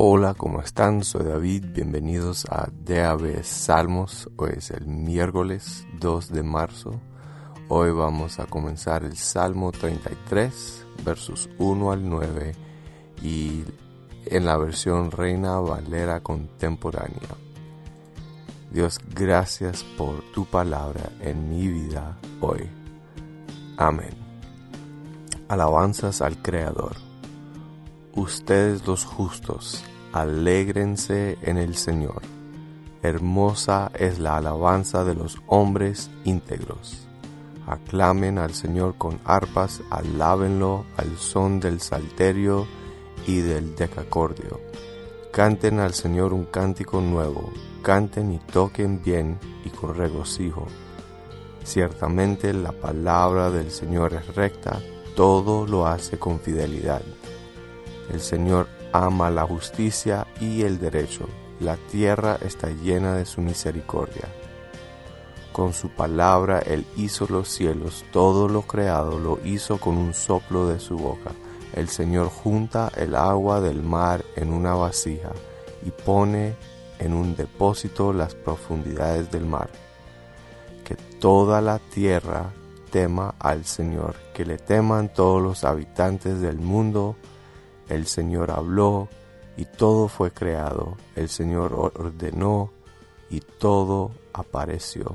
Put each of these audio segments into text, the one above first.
Hola, ¿cómo están? Soy David, bienvenidos a DAB Salmos. Hoy es el miércoles 2 de marzo. Hoy vamos a comenzar el Salmo 33, versos 1 al 9 y en la versión Reina Valera Contemporánea. Dios, gracias por tu palabra en mi vida hoy. Amén. Alabanzas al Creador. Ustedes los justos, alégrense en el Señor. Hermosa es la alabanza de los hombres íntegros. Aclamen al Señor con arpas, alábenlo al son del salterio y del decacordio. Canten al Señor un cántico nuevo, canten y toquen bien y con regocijo. Ciertamente la palabra del Señor es recta, todo lo hace con fidelidad. El Señor ama la justicia y el derecho, la tierra está llena de su misericordia. Con su palabra Él hizo los cielos, todo lo creado lo hizo con un soplo de su boca. El Señor junta el agua del mar en una vasija y pone en un depósito las profundidades del mar. Que toda la tierra tema al Señor, que le teman todos los habitantes del mundo. El Señor habló y todo fue creado. El Señor ordenó y todo apareció.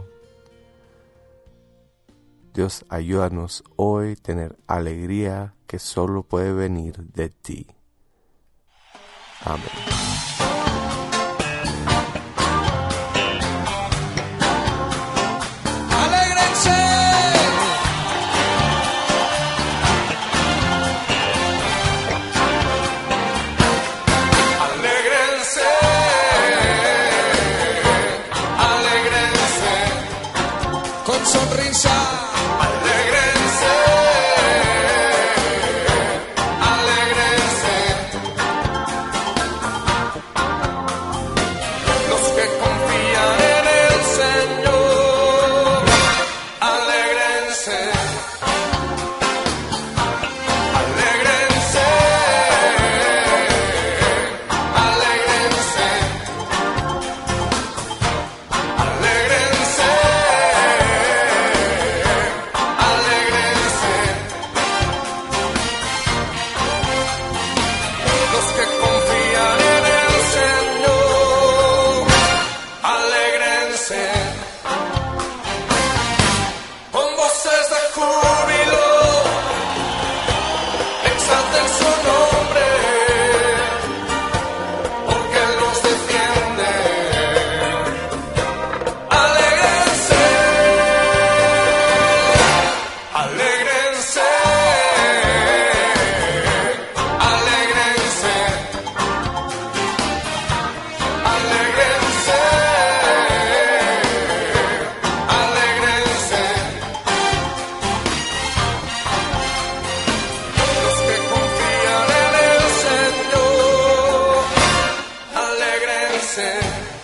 Dios, ayúdanos hoy a tener alegría que solo puede venir de ti. Amén. Sonrisa, alégrense, alégrense. Los que confían en el Señor, alégrense, alégrense, alégrense, alégrense. Con voces